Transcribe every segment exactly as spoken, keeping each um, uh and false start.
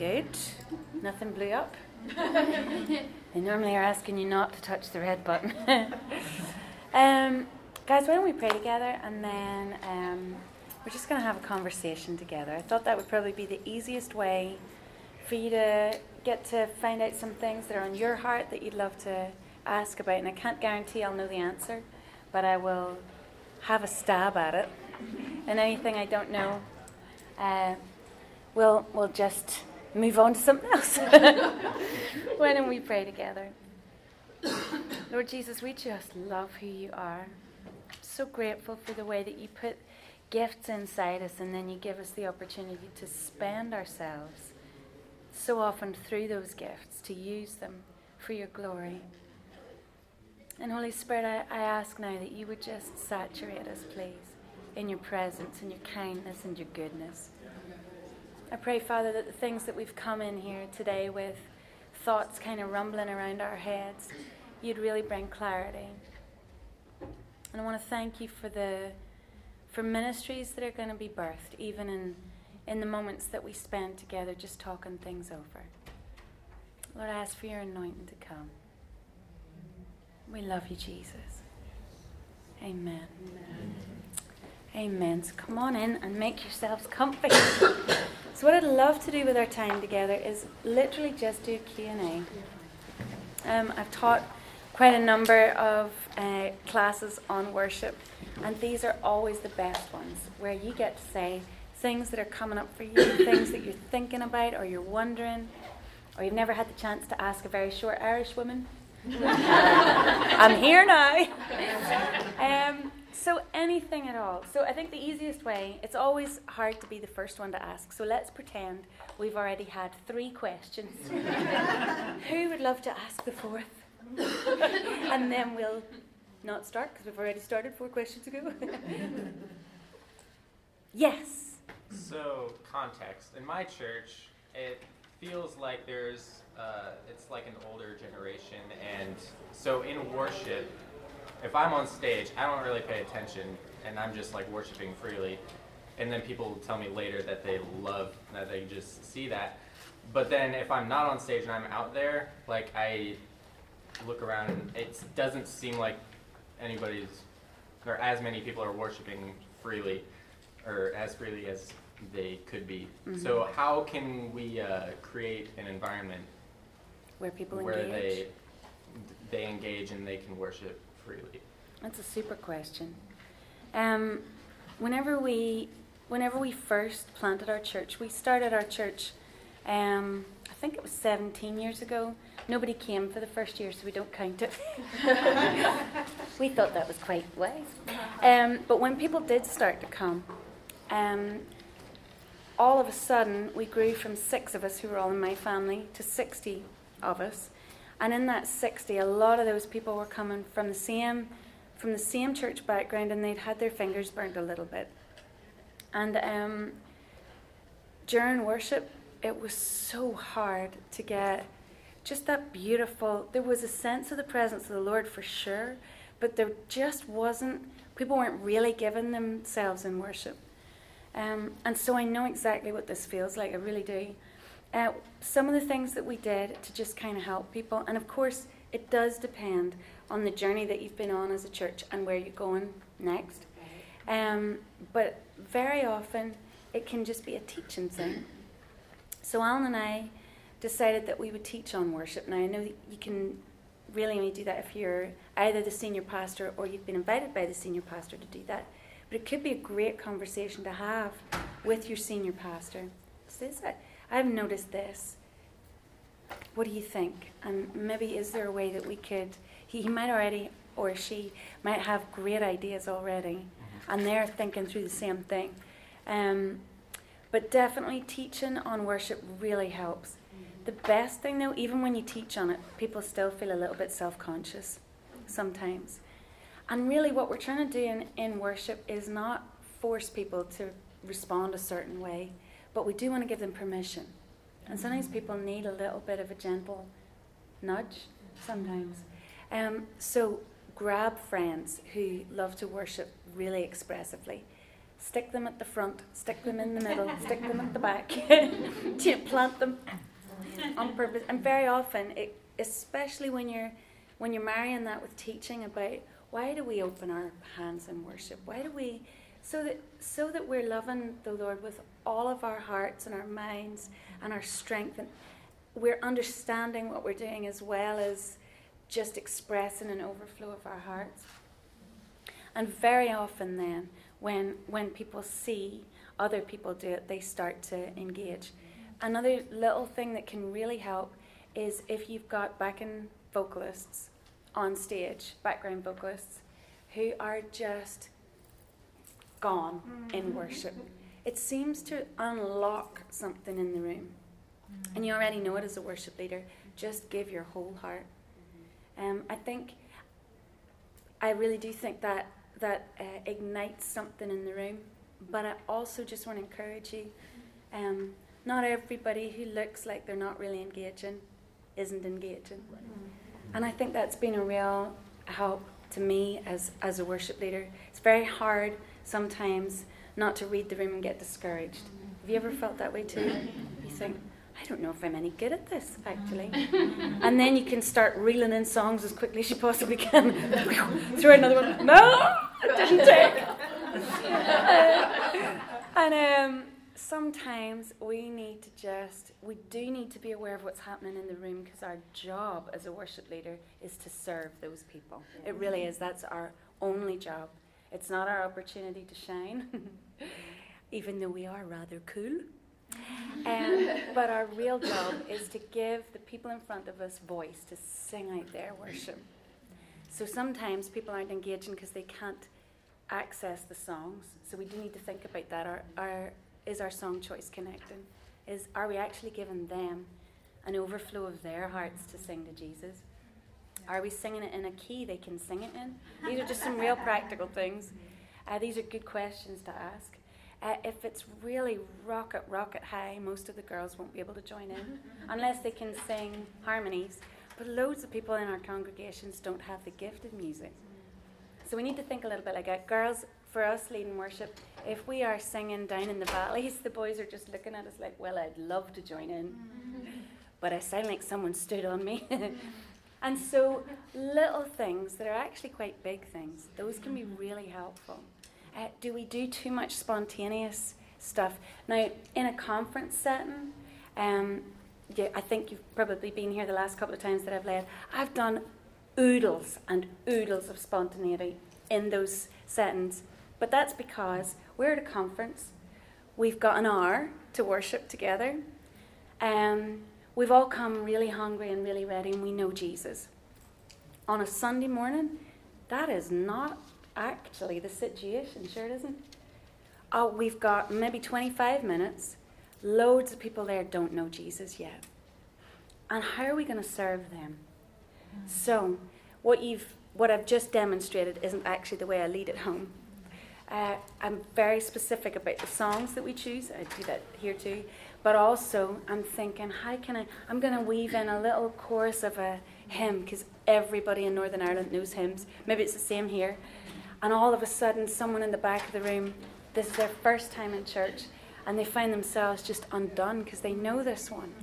Good. Nothing blew up. They normally are asking you not to touch the red button. um, guys, why don't we pray together, and then um, we're just going to have a conversation together. I thought that would probably be the easiest way for you to get to find out some things that are on your heart that you'd love to ask about. And I can't guarantee I'll know the answer, but I will have a stab at it. And anything I don't know, uh, we'll, we'll just move on to something else. Why don't we pray together? Lord Jesus, we just love who you are. So grateful for the way that you put gifts inside us, and then you give us the opportunity to spend ourselves so often through those gifts, to use them for your glory. And Holy Spirit, I, I ask now that you would just saturate us, please, in your presence and your kindness and your goodness. I pray, Father, that the things that we've come in here today with, thoughts kind of rumbling around our heads, you'd really bring clarity. And I want to thank you for the for ministries that are going to be birthed, even in, in the moments that we spend together just talking things over. Lord, I ask for your anointing to come. We love you, Jesus. Amen. Amen. Amen. So come on in and make yourselves comfy. So what I'd love to do with our time together is literally just do a Q and A. Um, I've taught quite a number of uh, classes on worship, and these are always the best ones, where you get to say things that are coming up for you, things that you're thinking about or you're wondering, or you've never had the chance to ask a very short Irish woman. I'm here now. Um, so anything at all. So I think the easiest way, it's always hard to be the first one to ask, so let's pretend we've already had three questions. Who would love to ask the fourth? And then we'll not start, because we've already started four questions ago. Yes. So, context. In my church, it feels like there's, uh, it's like an older generation, and so in worship, if I'm on stage, I don't really pay attention, and I'm just like worshiping freely, and then people tell me later that they love, that they just see that. But then if I'm not on stage and I'm out there, like I look around and it doesn't seem like anybody's, or as many people are worshiping freely, or as freely as they could be. Mm-hmm. So how can we uh, create an environment where people where engage? they they engage and they can worship freely? That's a super question. Um, whenever we whenever we first planted our church, we started our church, um, I think it was seventeen years ago. Nobody came for the first year, so we don't count it. We thought that was quite wise. Um, but when people did start to come, um, all of a sudden we grew from six of us, who were all in my family, to sixty of us. And in that sixty, a lot of those people were coming from the same from the same church background, and they'd had their fingers burnt a little bit. And um, during worship, it was so hard to get just that beautiful, there was a sense of the presence of the Lord for sure, but there just wasn't, people weren't really giving themselves in worship. Um, and so I know exactly what this feels like, I really do. Uh, some of the things that we did to just kind of help people, and of course it does depend on the journey that you've been on as a church and where you're going next. Um, but very often it can just be a teaching thing. So Alan and I decided that we would teach on worship. Now I know that you can really only do that if you're either the senior pastor or you've been invited by the senior pastor to do that. But it could be a great conversation to have with your senior pastor. Says that I've noticed this. What do you think? And maybe is there a way that we could, he, he might already, or she might have great ideas already, mm-hmm. and they're thinking through the same thing. Um, but definitely teaching on worship really helps. Mm-hmm. The best thing though, even when you teach on it, people still feel a little bit self-conscious sometimes. And really what we're trying to do in, in worship is not force people to respond a certain way, but we do want to give them permission. And sometimes people need a little bit of a gentle nudge, sometimes. Um, so grab friends who love to worship really expressively. stick them at the front, stick them in the middle, stick them at the back, to plant them on purpose. And very often, it, especially when you're when you're marrying that with teaching about why do we open our hands in worship? Why do we, so that so that we're loving the Lord with all of our hearts and our minds and our strength, and we're understanding what we're doing as well as just expressing an overflow of our hearts. And very often then, when when people see other people do it, they start to engage. Another little thing that can really help is if you've got backing vocalists on stage, background vocalists, who are just gone in worship. It seems to unlock something in the room. And you already know it as a worship leader. Just give your whole heart. Um, I think, I really do think that that uh, ignites something in the room. But I also just want to encourage you, um, not everybody who looks like they're not really engaging isn't engaging. And I think that's been a real help to me as, as a worship leader. It's very hard sometimes not to read the room and get discouraged. Have you ever felt that way too? You think, I don't know if I'm any good at this, actually. And then you can start reeling in songs as quickly as you possibly can. Throw another one. No, it didn't take. Uh, and um, sometimes we need to just, we do need to be aware of what's happening in the room, because our job as a worship leader is to serve those people. It really is. That's our only job. It's not our opportunity to shine, even though we are rather cool. Um, but our real job is to give the people in front of us voice, to sing out their worship. So sometimes people aren't engaging because they can't access the songs. So we do need to think about that. Our, our, is our song choice connecting? Is, are we actually giving them an overflow of their hearts to sing to Jesus? Are we singing it in a key they can sing it in? These are just some real practical things. Uh, these are good questions to ask. Uh, if it's really rocket, rocket high, most of the girls won't be able to join in unless they can sing harmonies. But loads of people in our congregations don't have the gift of music. So we need to think a little bit like that. Girls, for us leading worship, if we are singing down in the valleys, the boys are just looking at us like, well, I'd love to join in. But I sound like someone stood on me. And so little things that are actually quite big things, those can be really helpful. Uh, do we do too much spontaneous stuff? Now, in a conference setting, um, yeah, I think you've probably been here the last couple of times that I've led. I've done oodles and oodles of spontaneity in those settings. But that's because we're at a conference. We've got an hour to worship together. Um, we've all come really hungry and really ready, and we know Jesus. On a Sunday morning, that is not actually the situation, sure it isn't. Oh, we've got maybe twenty-five minutes. Loads of people there don't know Jesus yet. And how are we going to serve them? Mm. So, what you've, what I've just demonstrated isn't actually the way I lead at home. Uh, I'm very specific about the songs that we choose. I do that here too. But also, I'm thinking, how can I, I'm going to weave in a little chorus of a hymn, because everybody in Northern Ireland knows hymns. Maybe it's the same here. And all of a sudden, someone in the back of the room, this is their first time in church, and they find themselves just undone because they know this one.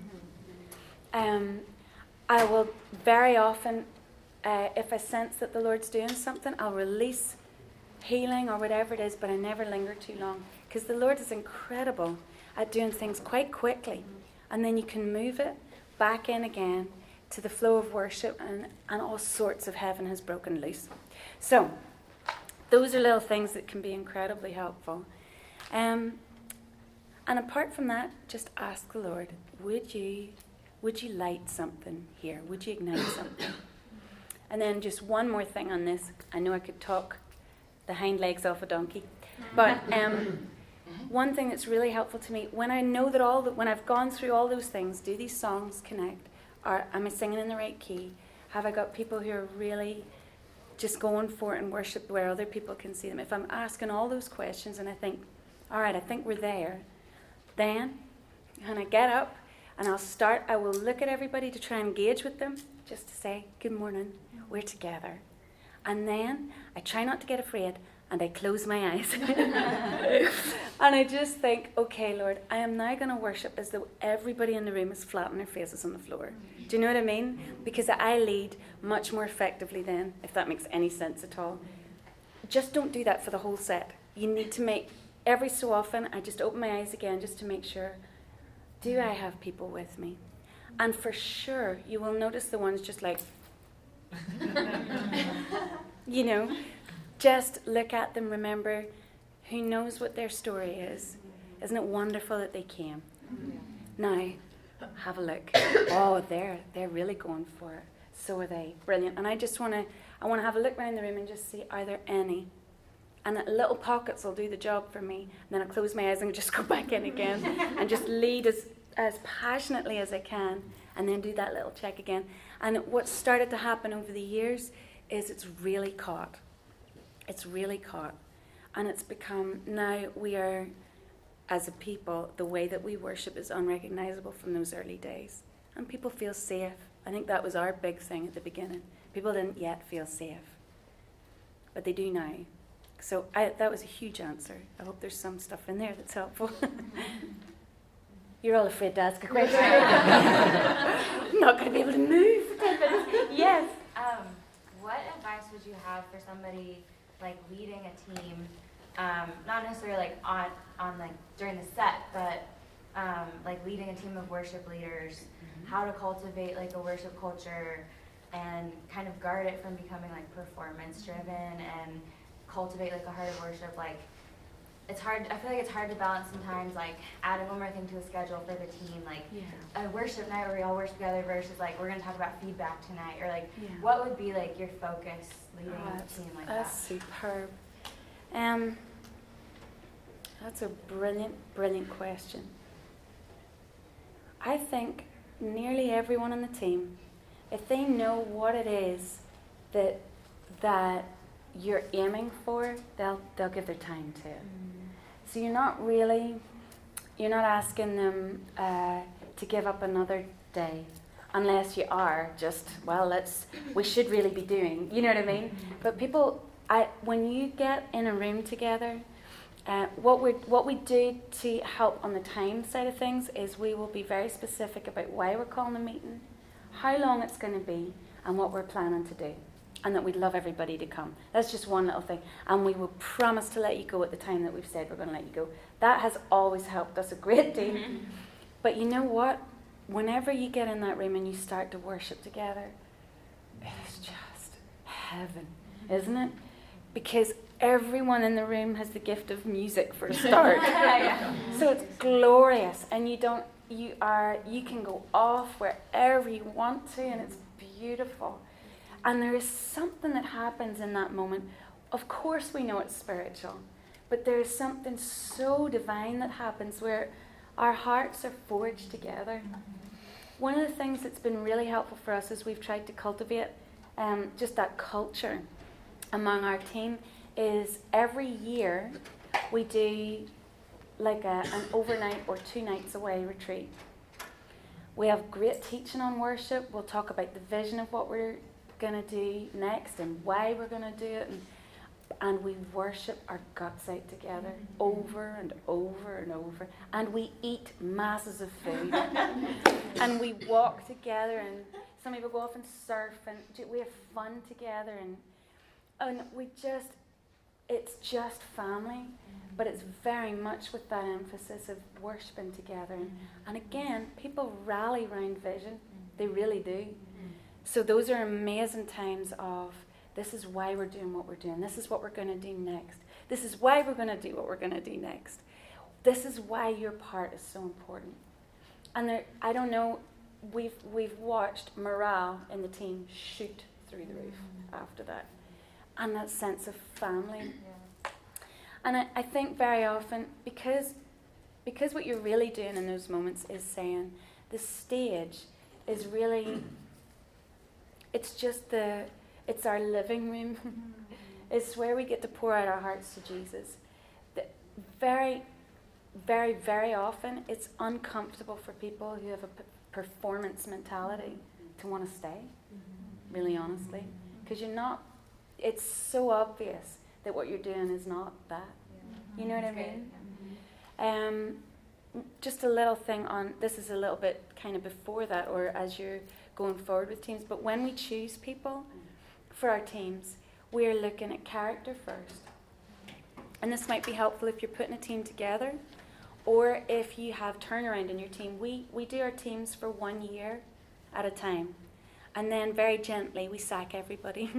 Um, I will very often, uh, if I sense that the Lord's doing something, I'll release healing or whatever it is, but I never linger too long, because the Lord is incredible at doing things quite quickly, and then you can move it back in again to the flow of worship, and, and all sorts of heaven has broken loose. So, those are little things that can be incredibly helpful. Um, and apart from that, just ask the Lord, would you, would you light something here? Would you ignite something? And then just one more thing on this. I know I could talk the hind legs off a donkey. But um, one thing that's really helpful to me, when I know that all, the, when I've gone through all those things, do these songs connect? Or am I singing in the right key? Have I got people who are really just going for it and worship where other people can see them? If I'm asking all those questions and I think, all right, I think we're there, then when I get up and I'll start, I will look at everybody to try and engage with them, just to say, good morning, we're together. And then I try not to get afraid, and I close my eyes. And I just think, okay, Lord, I am now going to worship as though everybody in the room is flat on their faces on the floor. Do you know what I mean? Because I lead much more effectively then, if that makes any sense at all. Just don't do that for the whole set. You need to make, every so often, I just open my eyes again just to make sure, do I have people with me? And for sure, you will notice the ones just like, you know, just look at them, remember, who knows what their story is. Isn't it wonderful that they came? Now, have a look. Oh, they're they're really going for it. So are they. Brilliant. And I just want to, I want to have a look around the room and just see, are there any? And little pockets will do the job for me. And then I'll close my eyes and just go back in again and just lead as, as passionately as I can, and then do that little check again. And what's started to happen over the years is it's really caught. It's really caught. And it's become, now we are, as a people, the way that we worship is unrecognizable from those early days. And people feel safe. I think that was our big thing at the beginning. People didn't yet feel safe. But they do now. So I, that was a huge answer. I hope there's some stuff in there that's helpful. You're all afraid to ask a question. I'm not going to be able to move for ten minutes. Yes. Um, what advice would you have for somebody like leading a team, um, not necessarily like on, on like during the set, but um, like leading a team of worship leaders, mm-hmm. how to cultivate like a worship culture and kind of guard it from becoming like performance driven and cultivate like a heart of worship. Like it's hard, I feel like it's hard to balance sometimes, like adding one more thing to a schedule for the team, like yeah. a worship night where we all worship together versus like we're going to talk about feedback tonight, or like yeah. what would be like your focus leading oh, a team like that's that? That's superb. Um, that's a brilliant, brilliant question. I think nearly everyone on the team, if they know what it is that that you're aiming for, they'll they'll give their time to it. Mm. So you're not really, you're not asking them uh, to give up another day, unless you are just, well, let's, we should really be doing, you know what I mean? Mm-hmm. But people, I when you get in a room together, uh, what we what we do to help on the time side of things is we will be very specific about why we're calling a meeting, how long it's going to be, and what we're planning to do. And that we'd love everybody to come. That's just one little thing. And we will promise to let you go at the time that we've said we're going to let you go. That has always helped us a great deal. Mm-hmm. But you know what? Whenever you get in that room and you start to worship together, it's just heaven, isn't it? Because everyone in the room has the gift of music for a start. yeah, yeah. So it's glorious. And you don't, you are, you can go off wherever you want to, and it's beautiful. And there is something that happens in that moment. Of course we know it's spiritual, but there is something so divine that happens where our hearts are forged together. One of the things that's been really helpful for us is we've tried to cultivate um, just that culture among our team is every year we do like a, an overnight or two nights away retreat. We have great teaching on worship. We'll talk about the vision of what we're going to do next and why we're going to do it, and, and we worship our guts out together mm-hmm. over and over and over, and we eat masses of food and we walk together, and some people go off and surf, and we have fun together, and and we just it's just family, mm-hmm. but it's very much with that emphasis of worshiping together, and, and again people rally around vision. Mm-hmm. They really do. So those are amazing times of, this is why we're doing what we're doing. This is what we're going to do next. This is why we're going to do what we're going to do next. This is why your part is so important. And there, I don't know, we've we've watched morale in the team shoot through the roof mm-hmm. after that. And that sense of family. Yeah. And I, I think very often, because because what you're really doing in those moments is saying, the stage is really... It's just the, it's our living room. It's where we get to pour out our hearts to Jesus. The, very, very, very often, it's uncomfortable for people who have a p- performance mentality to want to stay, really honestly. Because you're not, it's so obvious that what you're doing is not that. Yeah. You know what I That's mean? great. Um, just a little thing on, this is a little bit kind of before that, or as you're going forward with teams, but when we choose people for our teams, we're looking at character first. And this might be helpful if you're putting a team together, or if you have turnaround in your team. We, we do our teams for one year at a time. And then very gently we sack everybody.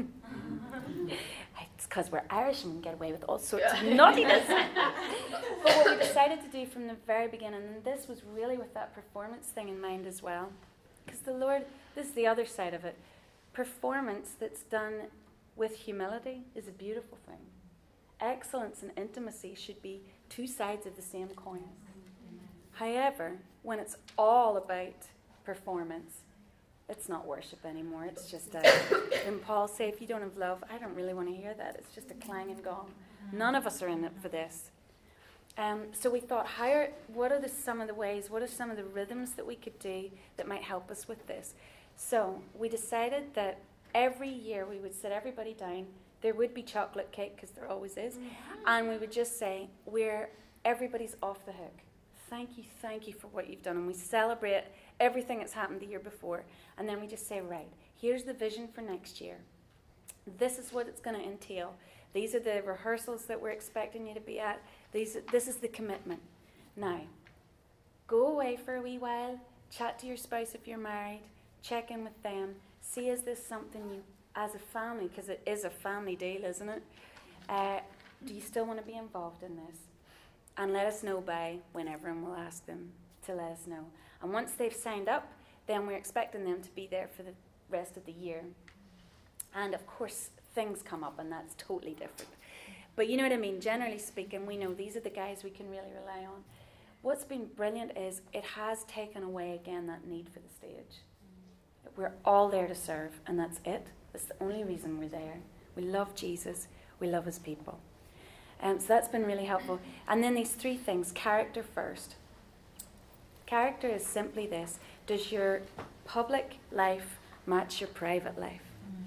It's because we're Irish and we get away with all sorts of naughtiness. But what we decided to do from the very beginning, and this was really with that performance thing in mind as well, because the Lord, this is the other side of it. Performance that's done with humility is a beautiful thing. Excellence and intimacy should be two sides of the same coin. However, when it's all about performance, it's not worship anymore. It's just a, and Paul say, if you don't have love, I don't really want to hear that. It's just a clanging gong. None of us are in it for this. Um, so we thought, how are, what are the, some of the ways, what are some of the rhythms that we could do that might help us with this? So we decided that every year we would sit everybody down. There would be chocolate cake, because there always is. And we would just say, we're, everybody's off the hook. Thank you, thank you for what you've done. And we celebrate everything that's happened the year before. And then we just say, right, here's the vision for next year. This is what it's going to entail. These are the rehearsals that we're expecting you to be at. These, this is the commitment. Now, go away for a wee while, chat to your spouse if you're married, check in with them, see is this something you, as a family, because it is a family deal, isn't it? Uh, do you still want to be involved in this? And let us know by whenever, and we'll ask them to let us know. And once they've signed up, then we're expecting them to be there for the rest of the year. And of course, things come up, and that's totally different. But you know what I mean? Generally speaking, we know these are the guys we can really rely on. What's been brilliant is it has taken away again that need for the stage. We're all there to serve, and that's it. That's the only reason we're there. We love Jesus. We love his people. Um, so that's been really helpful. And then these three things. Character first. Character is simply this. Does your public life match your private life?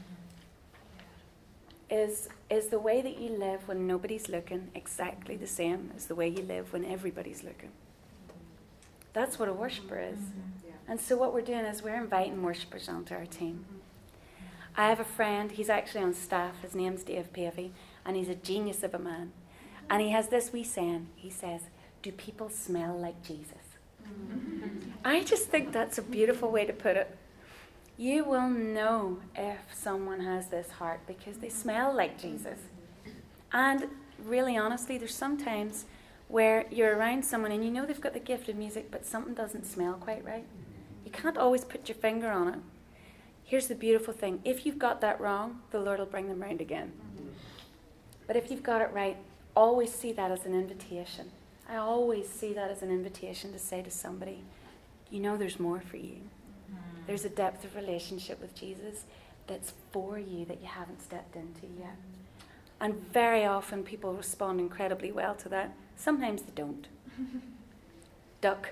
Is, is the way that you live when nobody's looking exactly the same as the way you live when everybody's looking? That's what a worshiper is. And so what we're doing is we're inviting worshippers onto our team. I have a friend, he's actually on staff, his name's Dave Pavey, and he's a genius of a man. And he has this wee saying, he says, do people smell like Jesus? I just think that's a beautiful way to put it. You will know if someone has this heart because they smell like Jesus. And really honestly, there's sometimes where you're around someone and you know they've got the gift of music, but something doesn't smell quite right. You can't always put your finger on it. Here's the beautiful thing. If you've got that wrong, the Lord will bring them round again. But if you've got it right, always see that as an invitation. I always see that as an invitation to say to somebody, you know there's more for you. There's a depth of relationship with Jesus that's for you that you haven't stepped into yet. And very often people respond incredibly well to that. Sometimes they don't. Duck.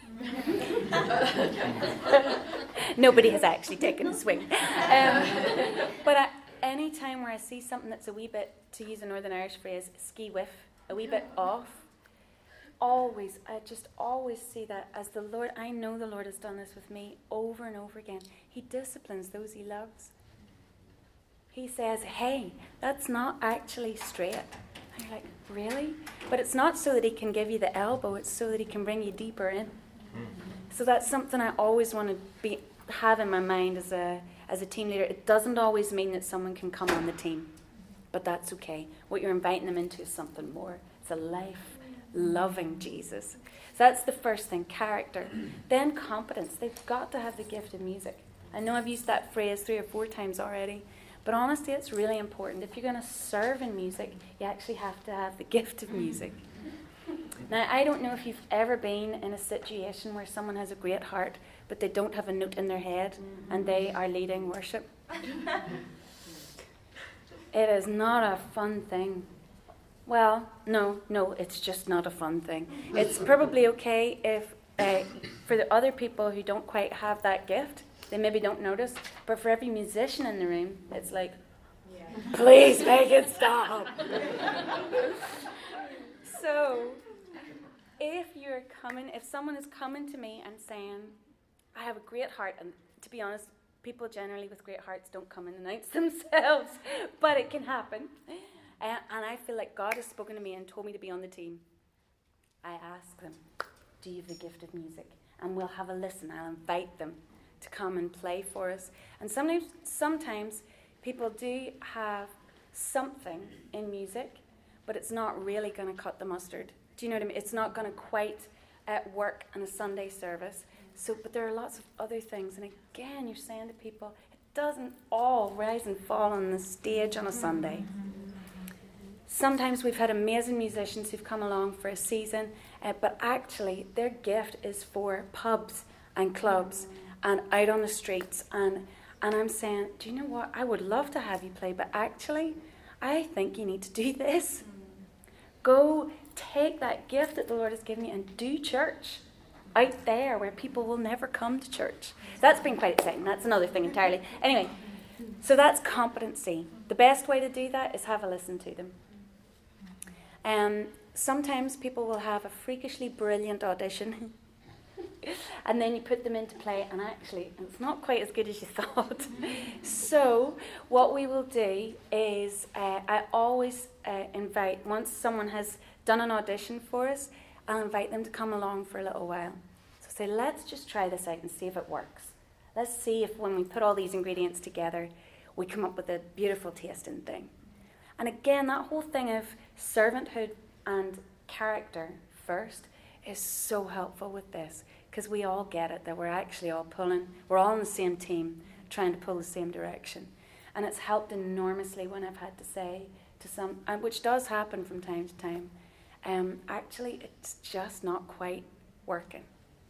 Nobody has actually taken a swing. Um, but at any time where I see something that's a wee bit, to use a Northern Irish phrase, ski whiff, a wee bit off, always, I just always see that as the Lord, I know the Lord has done this with me over and over again. He disciplines those he loves. He says, hey, that's not actually straight. And you're like, really? But it's not so that he can give you the elbow, it's so that he can bring you deeper in. So that's something I always want to be have in my mind as a as a team leader. It doesn't always mean that someone can come on the team, but that's okay. What you're inviting them into is something more. It's a life-loving Jesus. So that's the first thing, character. Then competence. They've got to have the gift of music. I know I've used that phrase three or four times already, but honestly, it's really important. If you're going to serve in music, you actually have to have the gift of music. Now, I don't know if you've ever been in a situation where someone has a great heart, but they don't have a note in their head, and they are leading worship. It is not a fun thing. Well, no, no, it's just not a fun thing. It's probably okay if, uh, for the other people who don't quite have that gift, they maybe don't notice, but for every musician in the room, it's like, Please make it stop. So, if you're coming, if someone is coming to me and saying, I have a great heart, and to be honest, people generally with great hearts don't come and announce themselves, but it can happen. Uh, and I feel like God has spoken to me and told me to be on the team. I ask them, do you have the gift of music? And we'll have a listen. I'll invite them to come and play for us. And sometimes, sometimes people do have something in music, but it's not really going to cut the mustard. Do you know what I mean? It's not going to quite uh, work in a Sunday service. So, but there are lots of other things. And again, you're saying to people, it doesn't all rise and fall on the stage on a Sunday. Sometimes we've had amazing musicians who've come along for a season, uh, but actually their gift is for pubs and clubs and out on the streets. And, and I'm saying, do you know what? I would love to have you play, but actually, I think you need to do this. Go take that gift that the Lord has given you and do church out there where people will never come to church. That's been quite exciting. That's another thing entirely. Anyway, so that's competency. The best way to do that is have a listen to them. Um, sometimes people will have a freakishly brilliant audition and then you put them into play and actually it's not quite as good as you thought. So what we will do is uh, I always uh, invite, once someone has done an audition for us, I'll invite them to come along for a little while. So say, let's just try this out and see if it works. Let's see if when we put all these ingredients together, we come up with a beautiful tasting thing. And again, that whole thing of servanthood and character first is so helpful with this, because we all get it, that we're actually all pulling, we're all on the same team, trying to pull the same direction. And it's helped enormously when I've had to say to some, and which does happen from time to time, um, actually it's just not quite working.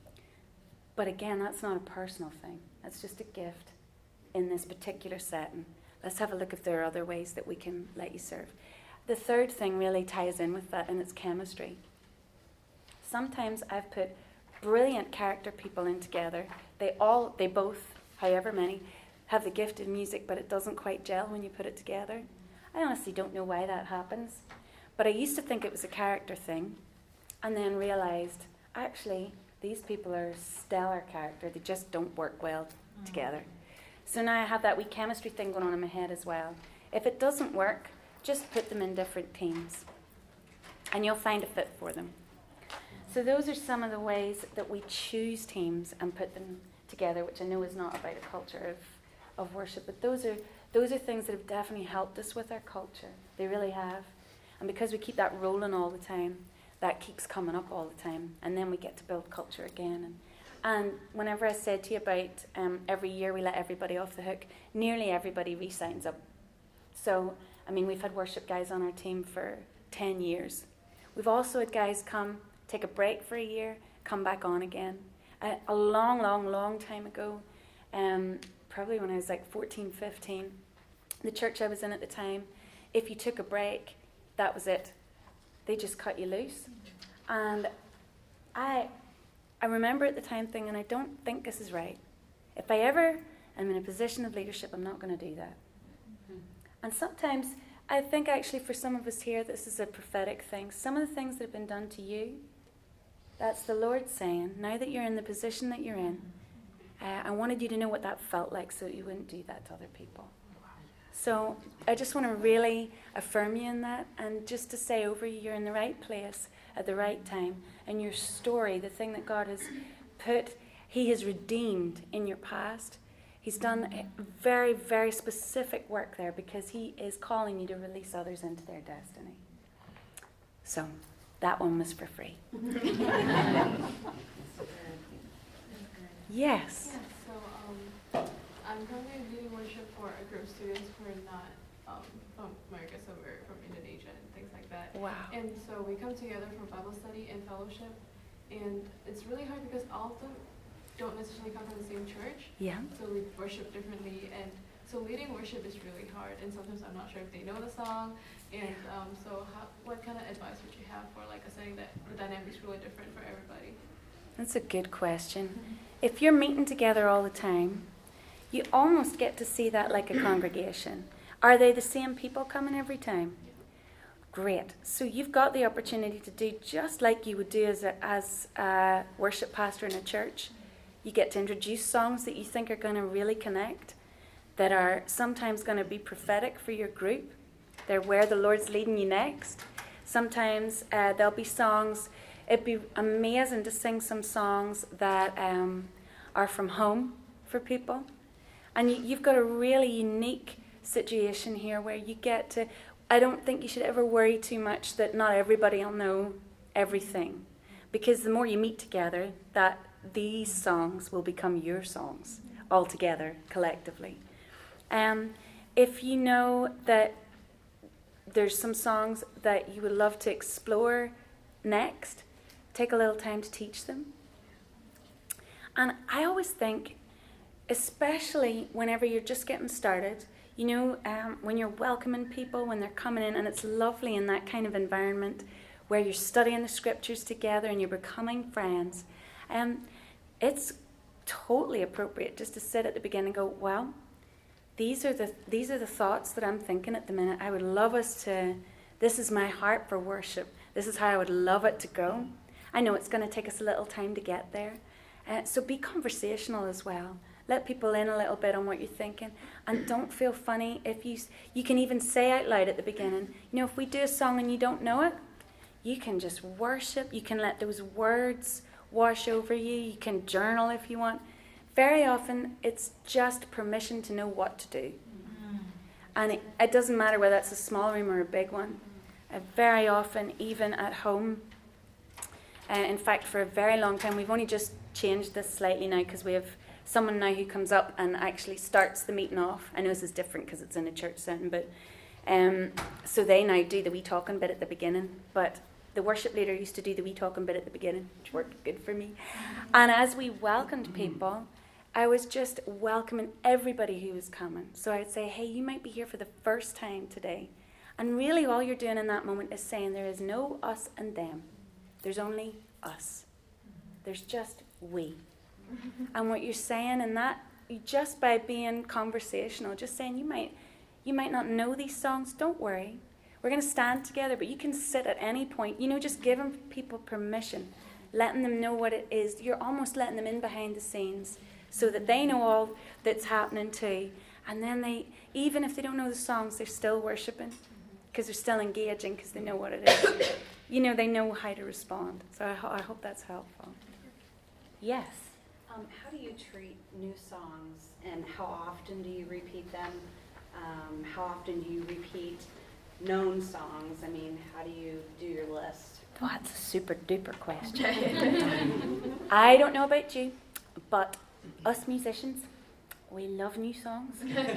But again, that's not a personal thing. That's just a gift in this particular setting. Let's have a look if there are other ways that we can let you serve. The third thing really ties in with that, and it's chemistry. Sometimes I've put brilliant character people in together. They all, they both, however many, have the gift of music, but it doesn't quite gel when you put it together. I honestly don't know why that happens. But I used to think it was a character thing, and then realized, actually, these people are stellar character. They just don't work well mm. together. So now I have that wee chemistry thing going on in my head as well. If it doesn't work, just put them in different teams, and you'll find a fit for them. So those are some of the ways that we choose teams and put them together, which I know is not about a culture of, of worship, but those are those are things that have definitely helped us with our culture. They really have. And because we keep that rolling all the time, that keeps coming up all the time, and then we get to build culture again. And And whenever I said to you about um, every year we let everybody off the hook, nearly everybody re-signs up. So, I mean, we've had worship guys on our team for ten years. We've also had guys come, take a break for a year, come back on again. Uh, a long, long, long time ago, um, probably when I was like fourteen, fifteen, the church I was in at the time, if you took a break, that was it. They just cut you loose. And I... I remember at the time thinking, I don't think this is right. If I ever am in a position of leadership, I'm not going to do that. Mm-hmm. And sometimes, I think actually for some of us here, this is a prophetic thing. Some of the things that have been done to you, that's the Lord saying, now that you're in the position that you're in, uh, I wanted you to know what that felt like so that you wouldn't do that to other people. So I just want to really affirm you in that, and just to say over you, you're in the right place at the right time, and your story, the thing that God has put, He has redeemed in your past. He's done very, very specific work there because He is calling you to release others into their destiny. So that one was for free. Yes. Yeah, so um, I'm currently leading worship for a group of students who are not um, from America, so we're from Indonesia and things like that. Wow. And so we come together for Bible study and fellowship, and it's really hard because all of them don't necessarily come from the same church. Yeah. So we worship differently, and so leading worship is really hard, and sometimes I'm not sure if they know the song, and um, so how, what kind of advice would you have for like a setting that the dynamic is really different for everybody? That's a good question. Mm-hmm. If you're meeting together all the time, you almost get to see that like a congregation. Are they the same people coming every time? Great. So you've got the opportunity to do just like you would do as a, as a worship pastor in a church. You get to introduce songs that you think are going to really connect, that are sometimes going to be prophetic for your group. They're where the Lord's leading you next. Sometimes uh, there'll be songs. It'd be amazing to sing some songs that um, are from home for people. And you, you've got a really unique situation here where you get to... I don't think you should ever worry too much that not everybody will know everything. Because the more you meet together, that these songs will become your songs all together, collectively. Um, if you know that there's some songs that you would love to explore next, take a little time to teach them. And I always think, especially whenever you're just getting started, you know, um, when you're welcoming people, when they're coming in, and it's lovely in that kind of environment where you're studying the scriptures together and you're becoming friends, um, it's totally appropriate just to sit at the beginning and go, well, these are the these are the thoughts that I'm thinking at the minute. I would love us to, this is my heart for worship. This is how I would love it to go. I know it's going to take us a little time to get there. Uh, so be conversational as well. Let people in a little bit on what you're thinking. And don't feel funny if you, you can even say out loud at the beginning, you know, if we do a song and you don't know it, you can just worship. You can let those words wash over you. You can journal if you want. Very often, it's just permission to know what to do. Mm-hmm. And it, it doesn't matter whether it's a small room or a big one. Uh, very often, even at home, uh, in fact, for a very long time, we've only just changed this slightly now because we have someone now who comes up and actually starts the meeting off. I know this is different because it's in a church setting, but um, so they now do the wee talking bit at the beginning. But the worship leader used to do the wee talking bit at the beginning, which worked good for me. And as we welcomed people, I was just welcoming everybody who was coming. So I would say, hey, you might be here for the first time today. And really all you're doing in that moment is saying there is no us and them. There's only us. There's just we. And what you're saying in that, just by being conversational, just saying you might you might not know these songs, don't worry. We're going to stand together, but you can sit at any point. You know, just giving people permission, letting them know what it is. You're almost letting them in behind the scenes so that they know all that's happening too. And then they, even if they don't know the songs, they're still worshiping because they're still engaging because they know what it is. You know, they know how to respond. So I, ho- I hope that's helpful. Yes? Um, how do you treat new songs, and how often do you repeat them? Um, how often do you repeat known songs? I mean, how do you do your list? Oh, that's a super duper question. I don't know about you, but us musicians, we love new songs.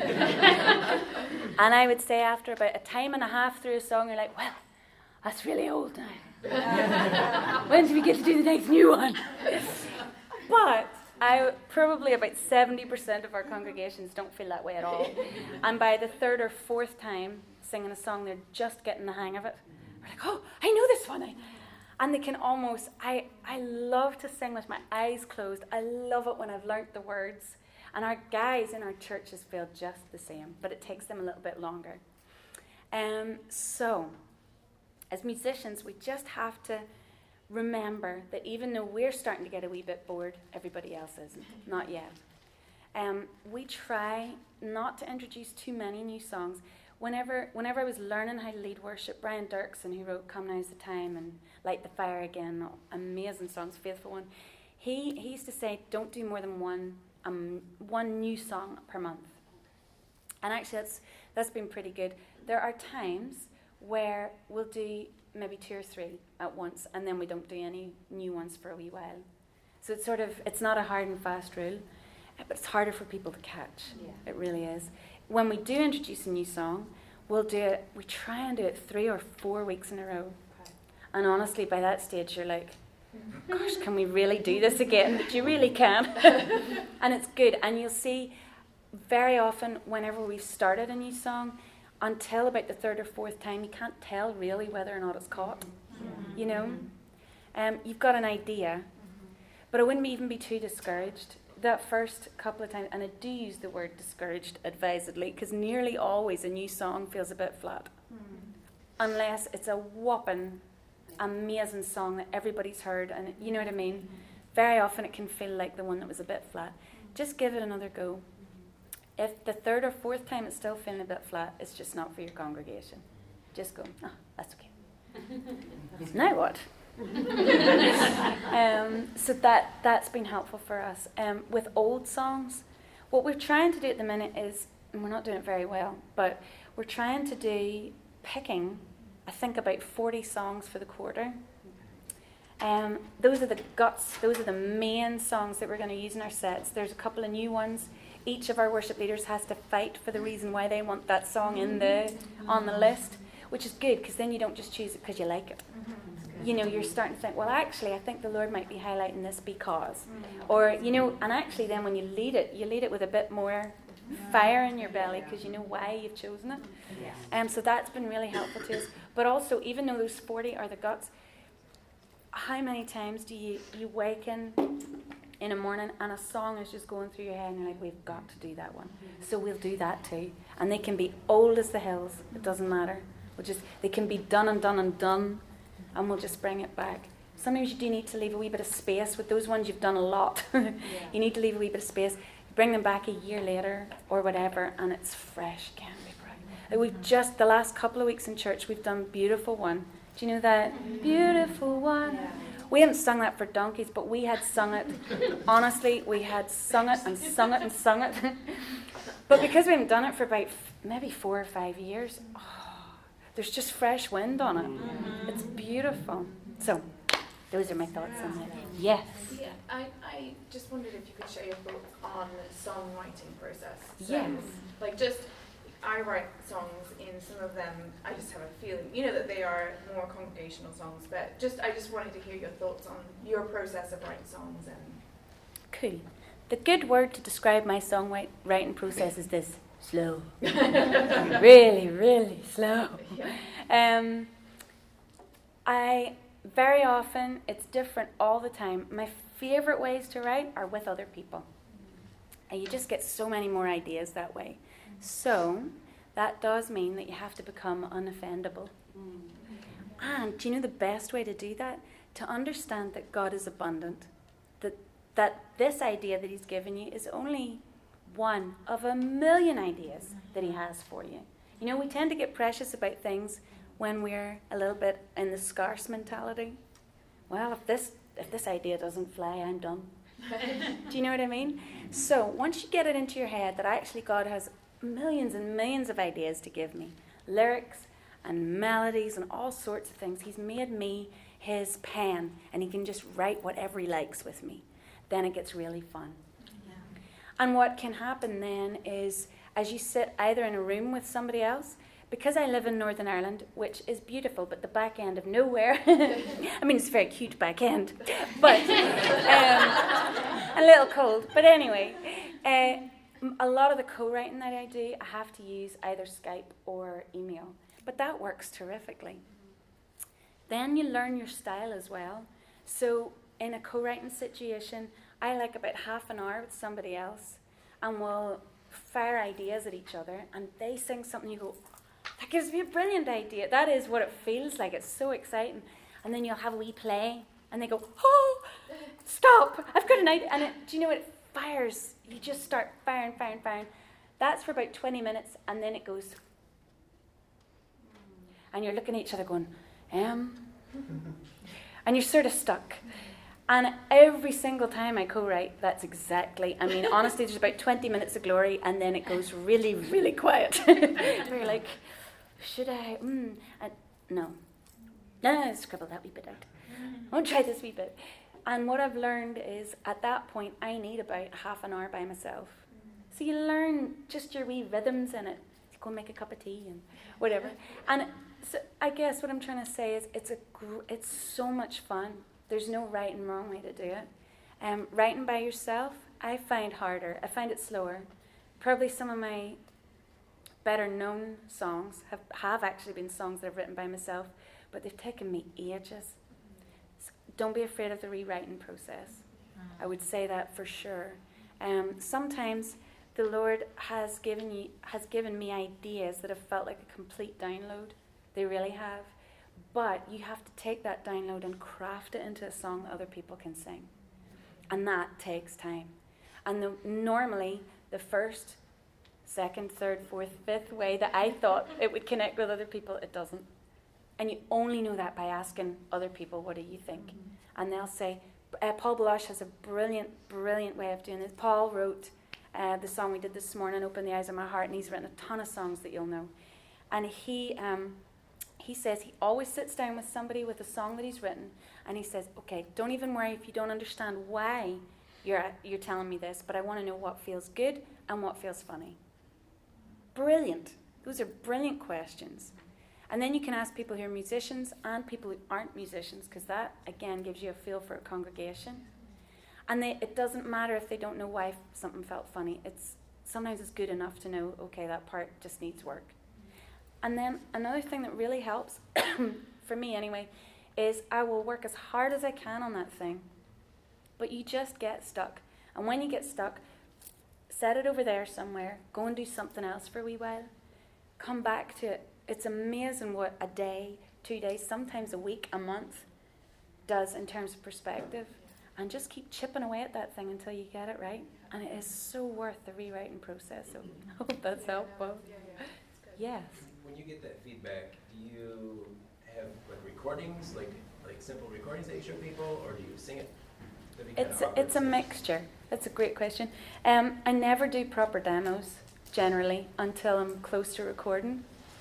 And I would say after about a time and a half through a song, you're like, well, that's really old now. When do we get to do the next new one? But I probably about seventy percent of our congregations don't feel that way at all. And by the third or fourth time singing a song, they're just getting the hang of it. We're like, oh, I know this one. I, and they can almost, I, I love to sing with my eyes closed. I love it when I've learnt the words. And our guys in our churches feel just the same, but it takes them a little bit longer. Um, so, as musicians, we just have to remember that even though we're starting to get a wee bit bored, everybody else isn't. Not yet. Um, we try not to introduce too many new songs. Whenever whenever I was learning how to lead worship, Brian Dirksen, who wrote Come Now's the Time and Light the Fire Again, amazing songs, Faithful One, he, he used to say, don't do more than one um, one new song per month. And actually that's that's been pretty good. There are times where we'll do maybe two or three at once, and then we don't do any new ones for a wee while. So it's sort of, it's not a hard and fast rule, but it's harder for people to catch. Yeah. It really is. When we do introduce a new song, we'll do it, we try and do it three or four weeks in a row. Okay. And honestly, by that stage, you're like, gosh, can we really do this again? But you really can. And it's good. And you'll see very often, whenever we've started a new song, until about the third or fourth time, you can't tell really whether or not it's caught. You know, um, you've got an idea, but I wouldn't even be too discouraged that first couple of times, and I do use the word discouraged advisedly, because nearly always a new song feels a bit flat. Mm. Unless it's a whopping, amazing song that everybody's heard, and you know what I mean? Mm. Very often it can feel like the one that was a bit flat. Mm. Just give it another go. Mm. If the third or fourth time it's still feeling a bit flat, it's just not for your congregation. Just go, ah, that's okay. Now what? um, so that, that's been helpful for us. Um, with old songs, what we're trying to do at the minute is, and we're not doing it very well, but we're trying to do picking, I think, about forty songs for the quarter. Um, those are the guts, those are the main songs that we're going to use in our sets. There's a couple of new ones. Each of our worship leaders has to fight for the reason why they want that song in the on the list, which is good, because then you don't just choose it because you like it. You know, you're starting to think, well, actually, I think the Lord might be highlighting this because. Or, you know, and actually then when you lead it, you lead it with a bit more fire in your belly because you know why you've chosen it. And um, so that's been really helpful to us. But also, even though those forty are the guts, how many times do you, you wake in in a morning and a song is just going through your head and you're like, we've got to do that one. So we'll do that too. And they can be old as the hills. It doesn't matter. We'll just, they can be done and done and done. And we'll just bring it back. Sometimes you do need to leave a wee bit of space. With those ones you've done a lot. Yeah. You need to leave a wee bit of space. Bring them back a year later or whatever, and it's fresh. Can be bright. Like we've just, the last couple of weeks in church, we've done Beautiful One. Do you know that? Mm-hmm. Beautiful One. Yeah. We haven't sung that for donkeys, but we had sung it. Honestly, we had sung it and sung it and sung it. But because we haven't done it for about f- maybe four or five years, oh, there's just fresh wind on it. Mm-hmm. It's beautiful. So, those are my thoughts on that. Yes. Yeah, I, I just wondered if you could share your thoughts on the songwriting process. So, yes. Like just, I write songs, in some of them I just have a feeling, you know, that they are more congregational songs, but just I just wanted to hear your thoughts on your process of writing songs. And cool. The good word to describe my songwriting process is this. Slow. Really, really slow. Um, I, very often, it's different all the time. My favourite ways to write are with other people. And you just get so many more ideas that way. So, that does mean that you have to become unoffendable. And do you know the best way to do that? To understand that God is abundant. That, that this idea that he's given you is only one of a million ideas that he has for you. You know, we tend to get precious about things when we're a little bit in the scarce mentality. Well, if this if this idea doesn't fly, I'm done. Do you know what I mean? So once you get it into your head that actually God has millions and millions of ideas to give me, lyrics and melodies and all sorts of things, he's made me his pen and he can just write whatever he likes with me, then it gets really fun. And what can happen then is, as you sit either in a room with somebody else, because I live in Northern Ireland, which is beautiful, but the back end of nowhere, I mean, it's a very cute back end, but um, a little cold. But anyway, uh, a lot of the co-writing that I do, I have to use either Skype or email. But that works terrifically. Then you learn your style as well. So in a co-writing situation, I like about half an hour with somebody else, and we'll fire ideas at each other, and they sing something, you go, that gives me a brilliant idea. That is what it feels like. It's so exciting. And then you'll have a wee play, and they go, oh, stop, I've got an idea. And it, do you know what? It fires. You just start firing, firing, firing. That's for about twenty minutes, and then it goes. And you're looking at each other going, um, and you're sort of stuck. And every single time I co-write, that's exactly, I mean, honestly, there's about twenty minutes of glory, and then it goes really, really quiet. We're like, should I? Mm. And no. No, no, scribble that wee bit out. I won't try this wee bit. And what I've learned is, at that point, I need about half an hour by myself. So you learn just your wee rhythms in it. You go and make a cup of tea and whatever. And so I guess what I'm trying to say is, it's a gr- it's so much fun. There's no right and wrong way to do it. Um, writing by yourself, I find harder. I find it slower. Probably some of my better known songs have, have actually been songs that I've written by myself, but they've taken me ages. So don't be afraid of the rewriting process. I would say that for sure. Um, sometimes the Lord has given you has given me ideas that have felt like a complete download. They really have. But you have to take that download and craft it into a song that other people can sing. And that takes time. And the, normally, the first, second, third, fourth, fifth way that I thought it would connect with other people, it doesn't. And you only know that by asking other people, what do you think? Mm-hmm. And they'll say, uh, Paul Baloche has a brilliant, brilliant way of doing this. Paul wrote uh, the song we did this morning, Open the Eyes of My Heart, and he's written a ton of songs that you'll know. And he um, he says he always sits down with somebody with a song that he's written, and he says, okay, don't even worry if you don't understand why you're you're telling me this, but I want to know what feels good and what feels funny. Brilliant. Those are brilliant questions. And then you can ask people who are musicians and people who aren't musicians, because that, again, gives you a feel for a congregation. And they, it doesn't matter if they don't know why something felt funny. It's sometimes it's good enough to know, okay, that part just needs work. And then another thing that really helps, for me anyway, is I will work as hard as I can on that thing, but you just get stuck. And when you get stuck, set it over there somewhere, go and do something else for a wee while, come back to it. It's amazing what a day, two days, sometimes a week, a month does in terms of perspective. And just keep chipping away at that thing until you get it right. And it is so worth the rewriting process. So I hope that's helpful. Yes. When you get that feedback, do you have like recordings, like like simple recordings that you show people, or do you sing it? It's a, it's a mixture. That's a great question. Um, I never do proper demos, generally, until I'm close to recording.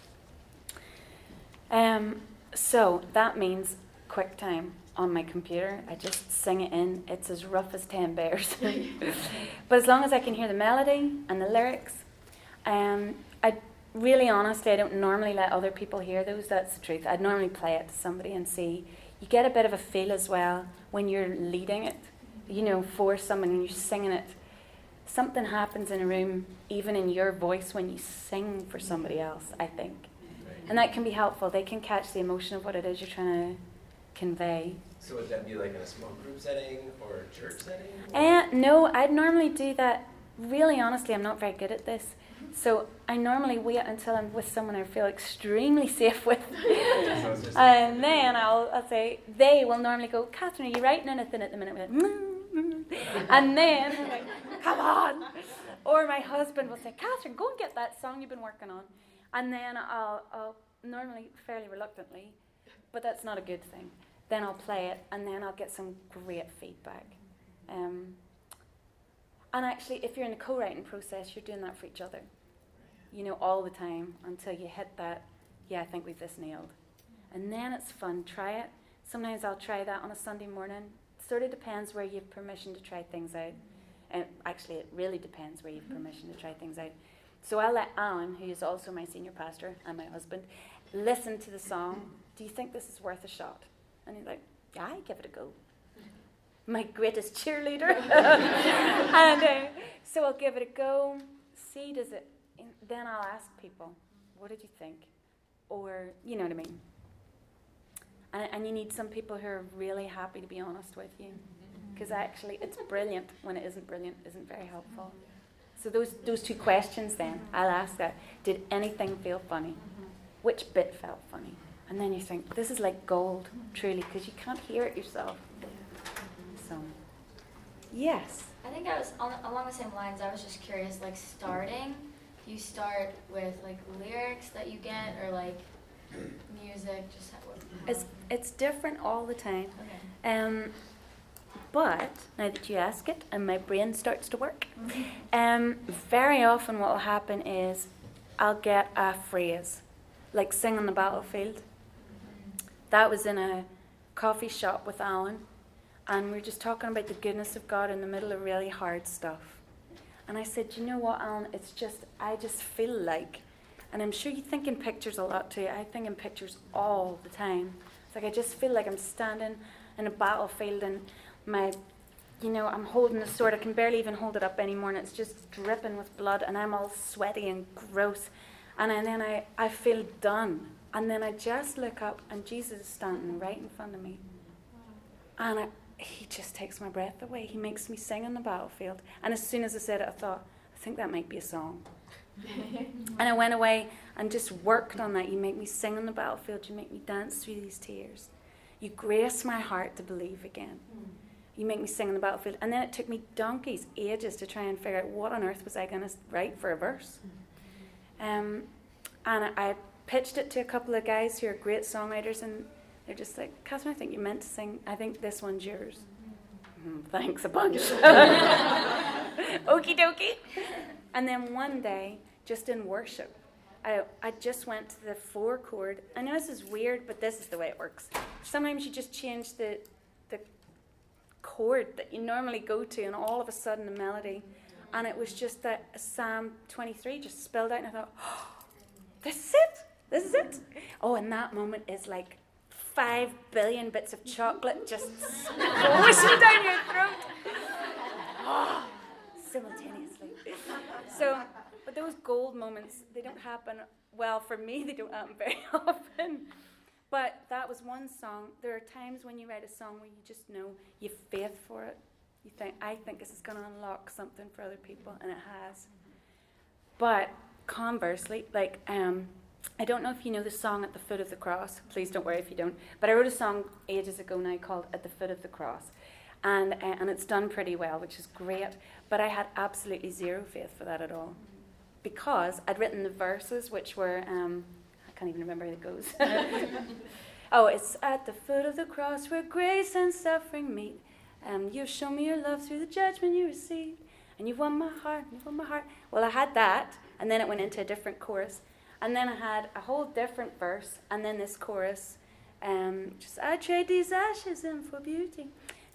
Um, so that means QuickTime on my computer. I just sing it in. It's as rough as ten bears. But as long as I can hear the melody and the lyrics, um, I really honestly, I don't normally let other people hear those. That's the truth. I'd normally play it to somebody and see. You get a bit of a feel as well when you're leading it, you know, for someone and you're singing it. Something happens in a room, even in your voice, when you sing for somebody else, I think. And that can be helpful. They can catch the emotion of what it is you're trying to convey. So would that be like in a small group setting or a church setting? Uh, no, I'd normally do that. Really, honestly, I'm not very good at this. So I normally wait until I'm with someone I feel extremely safe with. And then I'll, I'll say, they will normally go, Catherine, are you writing anything at the minute? We're like, and then I'm like, come on. Or my husband will say, Catherine, go and get that song you've been working on. And then I'll, I'll normally, fairly reluctantly, but that's not a good thing, then I'll play it, and then I'll get some great feedback. Um, and actually, if you're in a co-writing process, you're doing that for each other, you know, all the time, until you hit that, yeah, I think we've this nailed. And then it's fun. Try it. Sometimes I'll try that on a Sunday morning. Sort of depends where you have permission to try things out. And actually, it really depends where you have permission to try things out. So I'll let Alan, who is also my senior pastor and my husband, listen to the song. Do you think this is worth a shot? And he's like, yeah, I give it a go. My greatest cheerleader. and uh, so I'll give it a go. See, does it? Then I'll ask people, what did you think? Or, you know what I mean? And, and you need some people who are really happy to be honest with you. Because actually, it's brilliant when it isn't brilliant, isn't very helpful. So those those two questions then, I'll ask that. Did anything feel funny? Which bit felt funny? And then you think, this is like gold, truly, because you can't hear it yourself. So, yes. I think I was, on, along the same lines, I was just curious, like starting, do you start with like lyrics that you get, or like music, just how, how? It's, it's different all the time. Okay. Um, But, now that you ask it, and my brain starts to work, um, very often what will happen is I'll get a phrase, like sing on the battlefield. That was in a coffee shop with Alan, and we were just talking about the goodness of God in the middle of really hard stuff. And I said, you know what, Alan, it's just, I just feel like, and I'm sure you think in pictures a lot too, I think in pictures all the time. It's like I just feel like I'm standing in a battlefield and my, you know, I'm holding the sword. I can barely even hold it up anymore, and it's just dripping with blood, and I'm all sweaty and gross. And, and then I, I feel done. And then I just look up, and Jesus is standing right in front of me. And I, he just takes my breath away. He makes me sing on the battlefield. And as soon as I said it, I thought, I think that might be a song. And I went away and just worked on that. You make me sing on the battlefield. You make me dance through these tears. You grace my heart to believe again. You make me sing on the battlefield. And then it took me donkeys, ages to try and figure out what on earth was I going to write for a verse. Um, and I, I pitched it to a couple of guys who are great songwriters, and they're just like, Catherine, I think you meant to sing. I think this one's yours. Mm, thanks a bunch. Okie dokie. And then one day, just in worship, I, I just went to the four chord. I know this is weird, but this is the way it works. Sometimes you just change the the chord that you normally go to, and all of a sudden a melody. And it was just that Psalm twenty-three just spilled out, and I thought, oh, this is it. This is it. Oh, and that moment is like five billion bits of chocolate just squishing down your throat. Oh, simultaneously. So, but those gold moments, they don't happen, well, for me, they don't happen very often. But that was one song. There are times when you write a song where you just know you have faith for it. You think, I think this is going to unlock something for other people, and it has. But conversely, like, um, I don't know if you know the song At the Foot of the Cross. Please don't worry if you don't. But I wrote a song ages ago now called At the Foot of the Cross. And uh, and it's done pretty well, which is great. But I had absolutely zero faith for that at all. Because I'd written the verses, which were, um, I can't even remember how it goes. Oh, it's at the foot of the cross where grace and suffering meet. Um, you've shown me your love through the judgment you received. And you've won my heart, you've won my heart. Well, I had that, and then it went into a different chorus. And then I had a whole different verse, and then this chorus. Um, just, I trade these ashes in for beauty.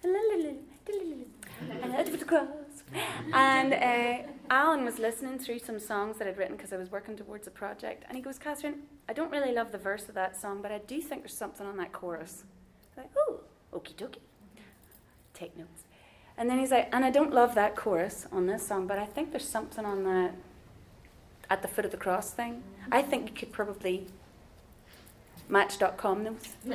And out of the cross. And uh, Alan was listening through some songs that I'd written because I was working towards a project. And he goes, Catherine, I don't really love the verse of that song, but I do think there's something on that chorus. I'm like, oh, okie dokie. Take notes. And then he's like, and I don't love that chorus on this song, but I think there's something on that At the Foot of the Cross thing. I think you could probably match dot com those.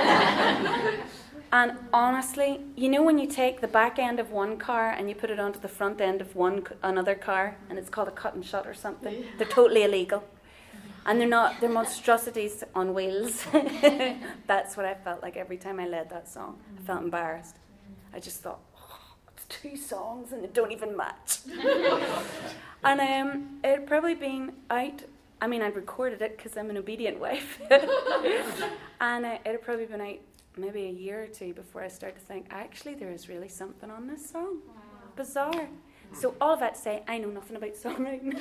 And honestly, you know when you take the back end of one car and you put it onto the front end of one another car, and it's called a cut and shut or something? They're totally illegal. And they're not, they're monstrosities on wheels. That's what I felt like every time I led that song. I felt embarrassed. I just thought, oh, it's two songs and they don't even match. And um, it had probably been out, I mean, I'd recorded it because I'm an obedient wife. And uh, it had probably been out maybe a year or two before I started to think, actually, there is really something on this song. Wow. Bizarre. So all of that to say, I know nothing about songwriting.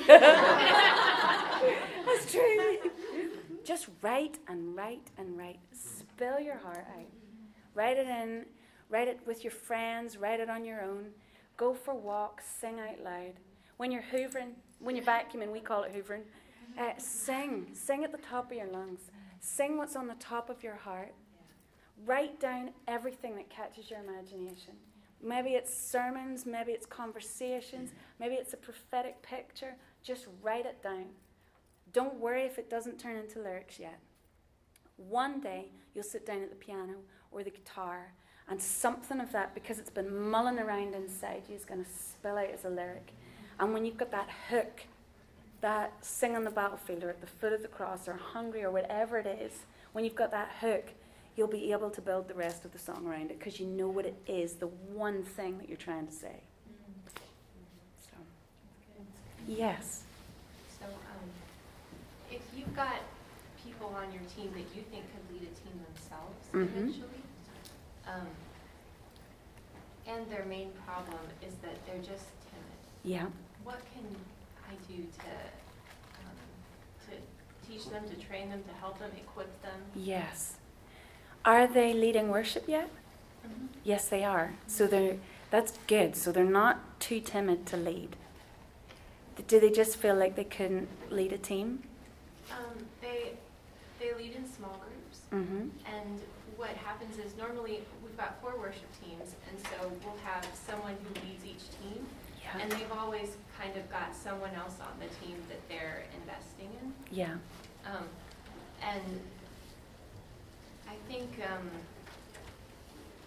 That's true. Just write and write and write. Spill your heart out. Write it in. Write it with your friends. Write it on your own. Go for walks. Sing out loud. When you're hoovering, when you're vacuuming, we call it hoovering. Uh, sing. Sing at the top of your lungs. Sing what's on the top of your heart. Write down everything that catches your imagination. Maybe it's sermons, maybe it's conversations, maybe it's a prophetic picture. Just write it down. Don't worry if it doesn't turn into lyrics yet. One day you'll sit down at the piano or the guitar, and something of that, because it's been mulling around inside you, is going to spill out as a lyric. And when you've got that hook, that sing on the battlefield or at the foot of the cross or hungry or whatever it is, when you've got that hook, you'll be able to build the rest of the song around it because you know what it is, the one thing that you're trying to say. So, yes. So, um, if you've got people on your team that you think could lead a team themselves Mm-hmm. eventually, um, and their main problem is that they're just timid, Yeah. what can I do to um, to teach them, to train them, to help them, equip them? Yes. Are they leading worship yet? Mm-hmm. Yes, they are. So they're that's good. So they're not too timid to lead. Do they just feel like they couldn't lead a team? Um, they they lead in small groups, Mm-hmm. and what happens is normally we've got four worship teams, and so we'll have someone who leads each team, Yeah. and they've always kind of got someone else on the team that they're investing in. Yeah. Um, and I think, um, yeah,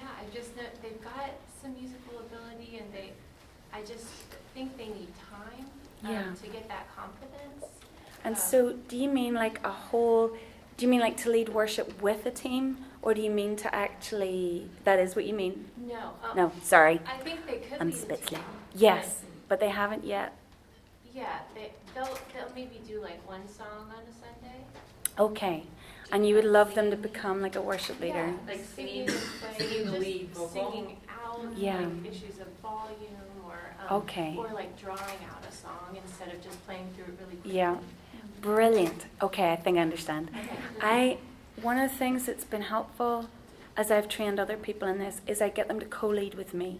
Yeah, I just know they've got some musical ability, and they, I just think they need time um, Yeah. to get that confidence. And Um, so, do you mean like a whole? Do you mean like to lead worship with a team, or do you mean to actually? That is what you mean. No. Um, No, sorry, I think they could I'm lead a spitzly. team. Yes, but they haven't yet. Yeah, they they'll they'll maybe do like one song on a Sunday. Okay, and you would love them to become like a worship leader. Yeah, Like singing, singing- playing, singing the just lead vocal? singing out Yeah. like issues of volume or um, Okay. or like drawing out a song instead of just playing through it really quickly. Yeah. Brilliant. Okay, I think I understand. Okay. I one of the things that's been helpful as I've trained other people in this is I get them to co-lead with me.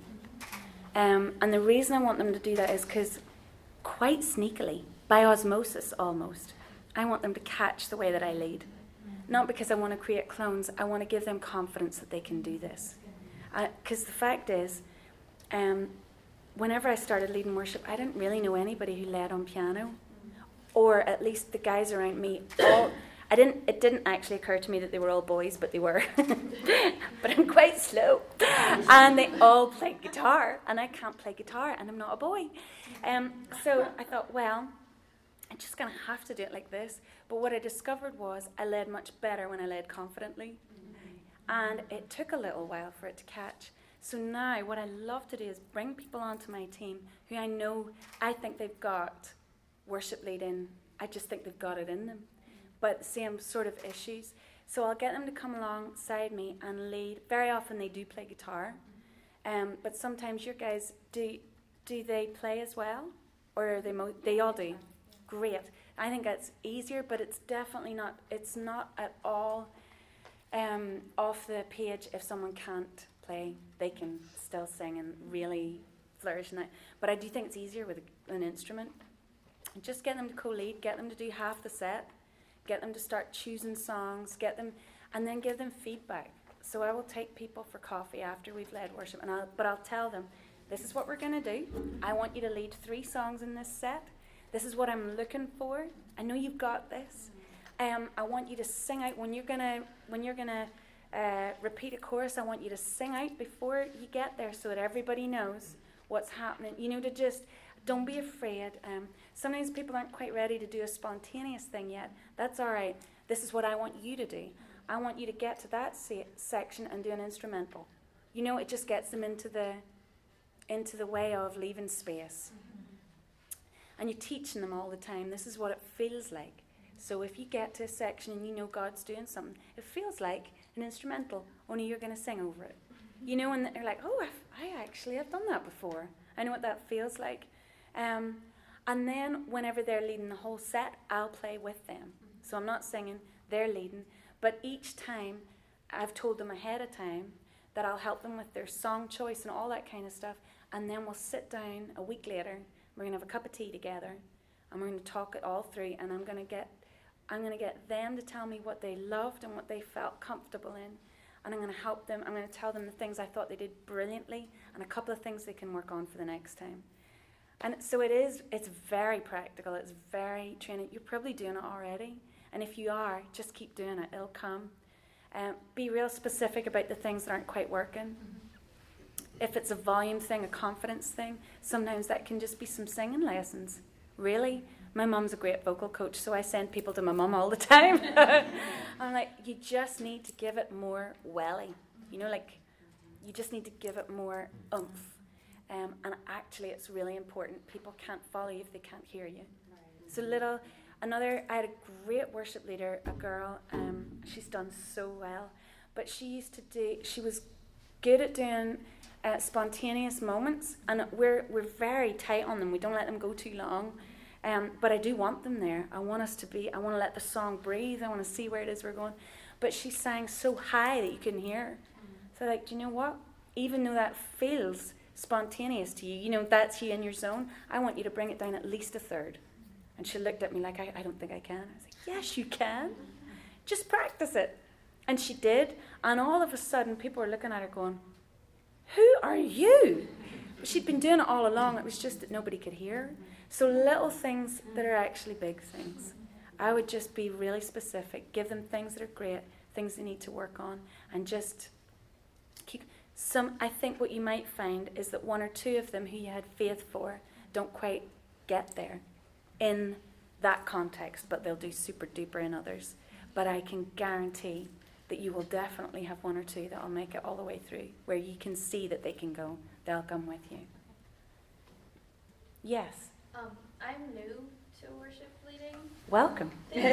Um, and the reason I want them to do that is because quite sneakily, by osmosis almost, I want them to catch the way that I lead. Not because I want to create clones, I want to give them confidence that they can do this. Because the fact is, um, whenever I started leading worship, I didn't really know anybody who led on piano. Or at least the guys around me, all, I didn't. It didn't actually occur to me that they were all boys, but they were. But I'm quite slow, and they all play guitar, and I can't play guitar, and I'm not a boy. Um, so I thought, well, I'm just gonna have to do it like this. But what I discovered was I led much better when I led confidently, and it took a little while for it to catch. So now, what I love to do is bring people onto my team who I know I think they've got worship leading. I just think they've got it in them, but same sort of issues. So I'll get them to come alongside me and lead. Very often they do play guitar, um, but sometimes your guys do. Do they play as well, or are they? Mo- they all do. Great. I think that's easier, but it's definitely not. It's not at all um, off the page if someone can't play. They can still sing and really flourish in that. But I do think it's easier with a, an instrument. Just get them to co-lead, get them to do half the set, get them to start choosing songs, get them, and then give them feedback. So I will take people for coffee after we've led worship, and I'll, but I'll tell them, this is what we're going to do. I want you to lead three songs in this set. This is what I'm looking for. I know you've got this. Um, I want you to sing out when you're gonna when you're gonna uh, repeat a chorus. I want you to sing out before you get there, so that everybody knows what's happening. You know, to just. Don't be afraid. Um, sometimes people aren't quite ready to do a spontaneous thing yet. That's all right. This is what I want you to do. I want you to get to that se- section and do an instrumental. You know, it just gets them into the into the way of leaving space. And you're teaching them all the time. This is what it feels like. So if you get to a section and you know God's doing something, it feels like an instrumental, only you're going to sing over it. You know, and they're like, oh, I've, I actually have done that before. I know what that feels like. Um, and then whenever they're leading the whole set, I'll play with them. So I'm not singing, they're leading. But each time, I've told them ahead of time that I'll help them with their song choice and all that kind of stuff. And then we'll sit down a week later, we're going to have a cup of tea together, and we're going to talk it all through, and I'm going to get I'm going to get them to tell me what they loved and what they felt comfortable in. And I'm going to help them, I'm going to tell them the things I thought they did brilliantly, and a couple of things they can work on for the next time. And so it is, it's very practical, it's very training. You're probably doing it already. And if you are, just keep doing it, it'll come. Um, be real specific about the things that aren't quite working. If it's a volume thing, a confidence thing, sometimes that can just be some singing lessons. Really? My mum's a great vocal coach, so I send people to my mum all the time. I'm like, you just need to give it more welly. You know, like, you just need to give it more oomph. Um, and actually, it's really important. People can't follow you if they can't hear you. Right. So little, another, I had a great worship leader, a girl, um, she's done so well. But she used to do, she was good at doing uh, spontaneous moments. And we're we're very tight on them. We don't let them go too long. Um, but I do want them there. I want us to be, I want to let the song breathe. I want to see where it is we're going. But she sang so high that you couldn't hear her. So like, do you know what? Even though that feels spontaneous to you, you know, that's you in your zone, I want you to bring it down at least a third. And she looked at me like, I, I don't think I can. I was like, yes, you can. Just practice it. And she did. And all of a sudden, people were looking at her going, who are you? But she'd been doing it all along. It was just that nobody could hear her. So little things that are actually big things. I would just be really specific. Give them things that are great, things they need to work on, and just keep. some, I think what you might find is that one or two of them who you had faith for don't quite get there in that context, but they'll do super duper in others. But I can guarantee that you will definitely have one or two that will make it all the way through, where you can see that they can go, they'll come with you. Yes? Um, I'm new to worship leading. Welcome. um,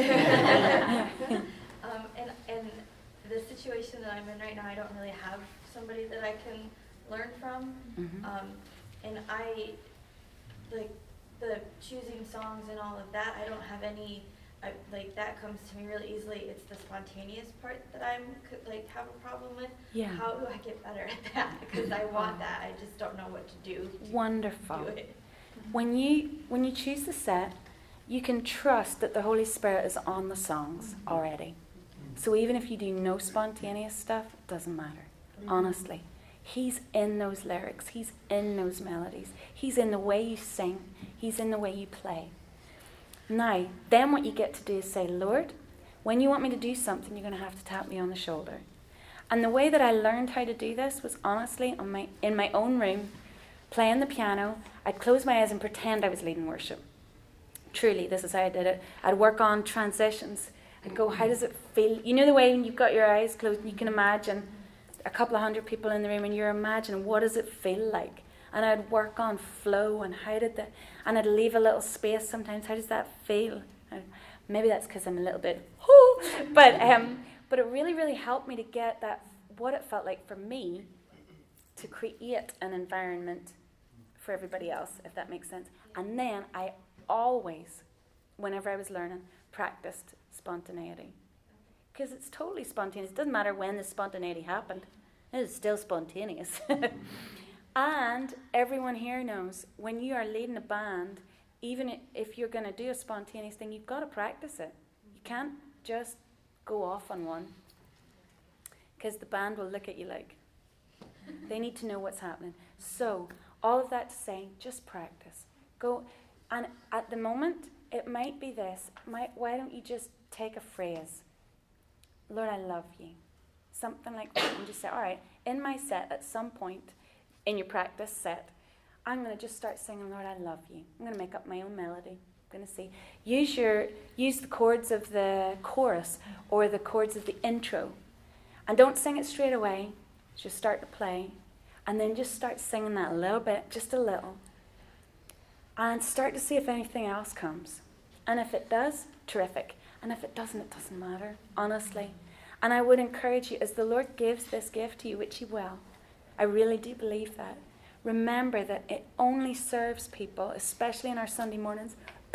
and, and the situation that I'm in right now, I don't really have somebody that I can learn from. Mm-hmm. Um, and I, like, the choosing songs and all of that, I don't have any, I, like, that comes to me really easily. It's the spontaneous part that I'm, like, have a problem with. Yeah. How do I get better at that? Because I want that. I just don't know what to do. To Wonderful. Do it. When you when you choose the set, you can trust that the Holy Spirit is on the songs already. So even if you do no spontaneous stuff, it doesn't matter. Honestly. He's in those lyrics. He's in those melodies. He's in the way you sing. He's in the way you play. Now, then what you get to do is say, Lord, when you want me to do something, you're going to have to tap me on the shoulder. And the way that I learned how to do this was honestly on my in my own room, playing the piano. I'd close my eyes and pretend I was leading worship. Truly, this is how I did it. I'd work on transitions. I'd go, how does it feel? You know the way when you've got your eyes closed and you can imagine a couple of hundred people in the room and you're imagining what does it feel like? And I'd work on flow and how did that, and I'd leave a little space sometimes. How does that feel? And maybe that's because I'm a little bit, whoo, but um, but it really, really helped me to get that, what it felt like for me to create an environment for everybody else, if that makes sense. And then I always, whenever I was learning, practiced spontaneity. Because it's totally spontaneous. It doesn't matter when the spontaneity happened. It is still spontaneous. And everyone here knows when you are leading a band, even if you're going to do a spontaneous thing, you've got to practice it. You can't just go off on one. Because the band will look at you like, they need to know what's happening. So, all of that to say, just practice. Go, and at the moment, it might be this. Might, why don't you just take a phrase? Lord, I love you. Something like that. And just say, all right, in my set, at some point, in your practice set, I'm going to just start singing, Lord, I love you. I'm going to make up my own melody. I'm going to see. Use your, use the chords of the chorus or the chords of the intro. And don't sing it straight away. Just start to play. And then just start singing that a little bit, just a little. And start to see if anything else comes. And if it does, terrific. And if it doesn't, it doesn't matter, honestly. And I would encourage you, as the Lord gives this gift to you, which He will, I really do believe that. Remember that it only serves people, especially in our Sunday mornings,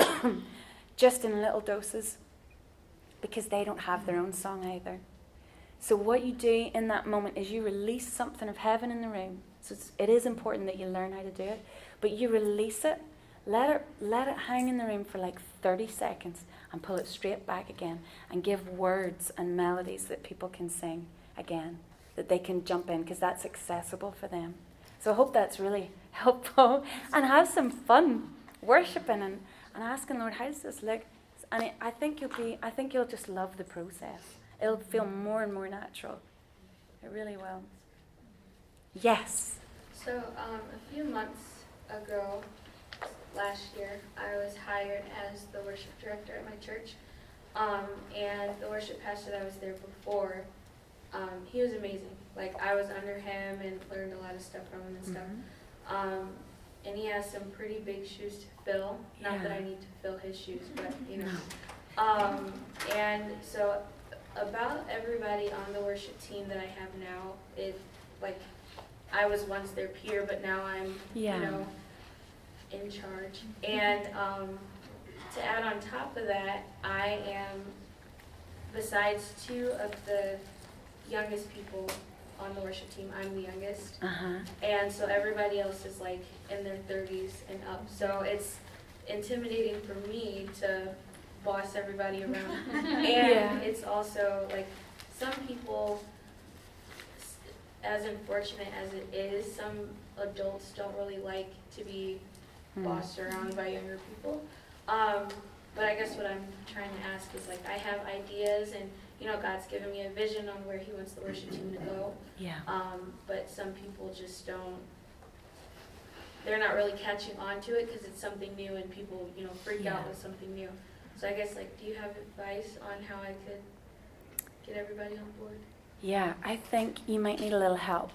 just in little doses, because they don't have their own song either. So what you do in that moment is you release something of heaven in the room. So it's, it is important that you learn how to do it, but you release it, let it, let it hang in the room for like thirty seconds and pull it straight back again and give words and melodies that people can sing again, that they can jump in because that's accessible for them. So I hope that's really helpful. And have some fun worshiping and, and asking, Lord, how does this look? And it, I think you'll be, I think you'll just love the process. It'll feel more and more natural. It really will. Yes. So um, a few months ago, last year, I was hired as the worship director at my church. Um, and the worship pastor that was there before, um, he was amazing. Like, I was under him and learned a lot of stuff from him and stuff. Mm-hmm. Um, and he has some pretty big shoes to fill. Not Yeah. that I need to fill his shoes, but, you know. Um, and so about everybody on the worship team that I have now, it, like, I was once their peer, but now I'm, Yeah. you know, in charge. And um, to add on top of that, I am, besides two of the youngest people on the worship team, I'm the youngest. Uh-huh. And so everybody else is like in their thirties and up. So it's intimidating for me to boss everybody around. And Yeah. it's also like some people, as unfortunate as it is, some adults don't really like to be Hmm. bossed around by younger people. Um, but I guess what I'm trying to ask is, like, I have ideas and, you know, God's given me a vision on where he wants the worship team to go. Yeah. Um, but some people just don't, they're not really catching on to it because it's something new and people, you know, freak Yeah. out with something new. So I guess, like, do you have advice on how I could get everybody on board? Yeah, I think you might need a little help.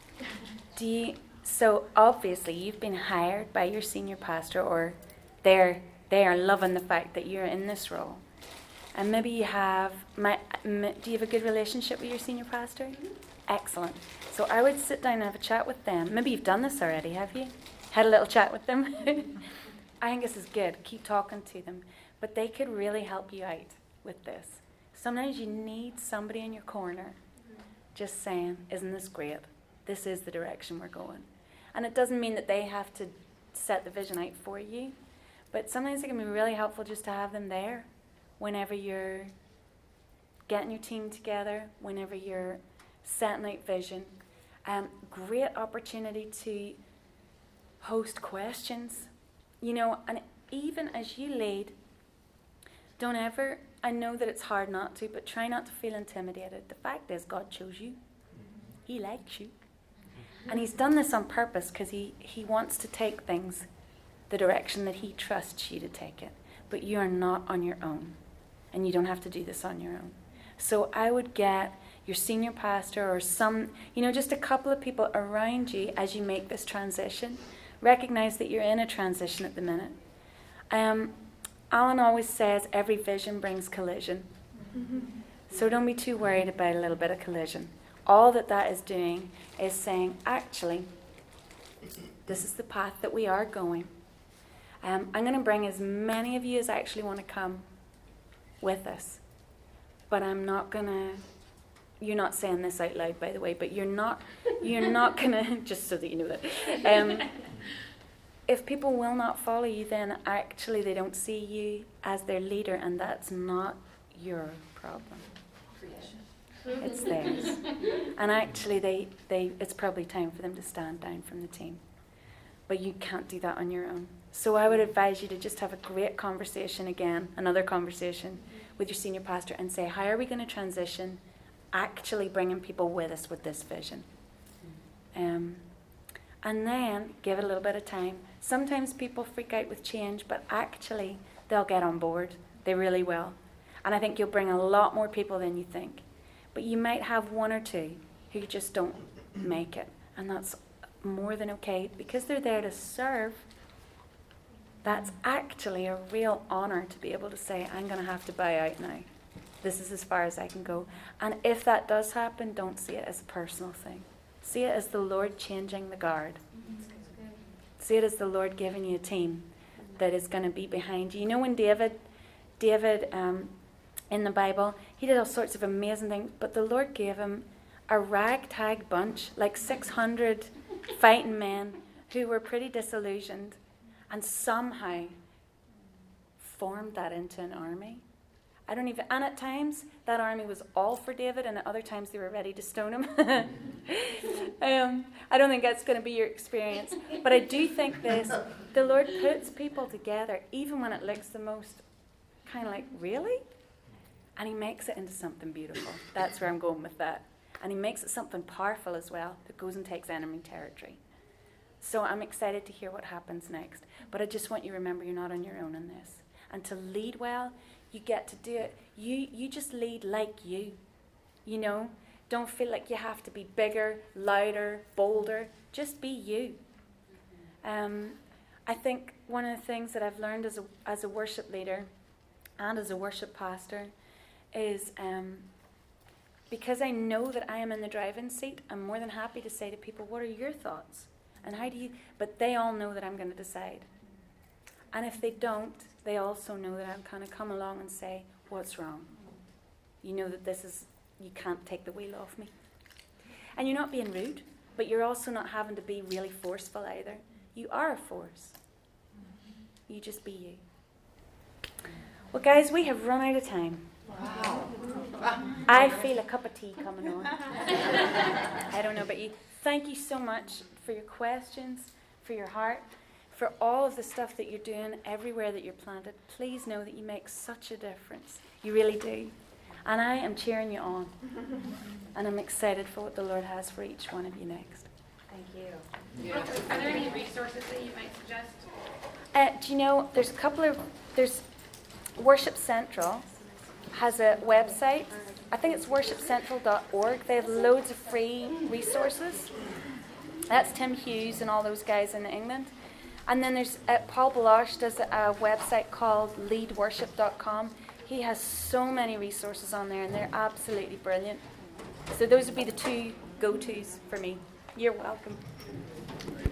Do you, so obviously you've been hired by your senior pastor, or they're, they are loving the fact that you're in this role. And maybe you have, my, m- do you have a good relationship with your senior pastor? Mm-hmm. Excellent. So I would sit down and have a chat with them. Maybe you've done this already, have you? Had a little chat with them? I think this is good. Keep talking to them. But they could really help you out with this. Sometimes you need somebody in your corner just saying, isn't this great? This is the direction we're going. And it doesn't mean that they have to set the vision out for you, but sometimes it can be really helpful just to have them there whenever you're getting your team together, whenever you're setting out vision. Um, great opportunity to host questions, you know, and even as you lead, don't ever, I know that it's hard not to, but try not to feel intimidated. The fact is, God chose you. He likes you. And he's done this on purpose because he, he wants to take things the direction that he trusts you to take it. But you are not on your own. And you don't have to do this on your own. So I would get your senior pastor or some, you know, just a couple of people around you as you make this transition. Recognize that you're in a transition at the minute. Um, Alan always says every vision brings collision. Mm-hmm. So don't be too worried about a little bit of collision. All that that is doing is saying, actually, this is the path that we are going. Um, I'm going to bring as many of you as actually want to come with us. But I'm not going to, you're not saying this out loud, by the way, but you're not, you're not going to, just so that you know that. Um, if people will not follow you, then actually they don't see you as their leader, and that's not your problem. It's theirs. And actually they, they it's probably time for them to stand down from the team. But you can't do that on your own. So I would advise you to just have a great conversation again, another conversation with your senior pastor, and say, how are we going to transition actually bringing people with us with this vision? Um, and then give it a little bit of time. Sometimes people freak out with change, but actually they'll get on board. They really will. And I think you'll bring a lot more people than you think. But you might have one or two who just don't make it. And that's more than okay, because they're there to serve. That's actually a real honor to be able to say, I'm going to have to bow out now. This is as far as I can go. And if that does happen, don't see it as a personal thing. See it as the Lord changing the guard. See it as the Lord giving you a team that is going to be behind you. You know when David, David um, in the Bible, he did all sorts of amazing things, but the Lord gave him a ragtag bunch, like six hundred fighting men who were pretty disillusioned, and somehow formed that into an army. I don't even, and at times that army was all for David, and at other times they were ready to stone him. um, I don't think that's going to be your experience, but I do think this, the Lord puts people together, even when it looks the most kind of like, really? And he makes it into something beautiful. That's where I'm going with that. And he makes it something powerful as well that goes and takes enemy territory. So I'm excited to hear what happens next. But I just want you to remember you're not on your own in this. And to lead well, you get to do it. You you just lead like you. You know? Don't feel like you have to be bigger, louder, bolder. Just be you. Um, I think one of the things that I've learned as a, as a worship leader and as a worship pastor is um, because I know that I am in the driving seat, I'm more than happy to say to people, what are your thoughts? And how do you, but they all know that I'm going to decide. And if they don't, they also know that I'm kind of come along and say, what's wrong? You know that this is, you can't take the wheel off me. And you're not being rude, but you're also not having to be really forceful either. You are a force. You just be you. Well, guys, we have run out of time. Wow. I feel a cup of tea coming on. I don't know about you. Thank you so much for your questions, for your heart, for all of the stuff that you're doing everywhere that you're planted. Please know that you make such a difference. You really do. And I am cheering you on. And I'm excited for what the Lord has for each one of you next. Thank you. Yeah. Are there any resources that you might suggest? Uh, do you know, there's a couple of, there's Worship Central has a website. I think it's worship central dot org. They have loads of free resources. That's Tim Hughes and all those guys in England. And then there's uh, Paul Baloche does a, a website called lead worship dot com. He has so many resources on there, and they're absolutely brilliant. So those would be the two go-tos for me. You're welcome.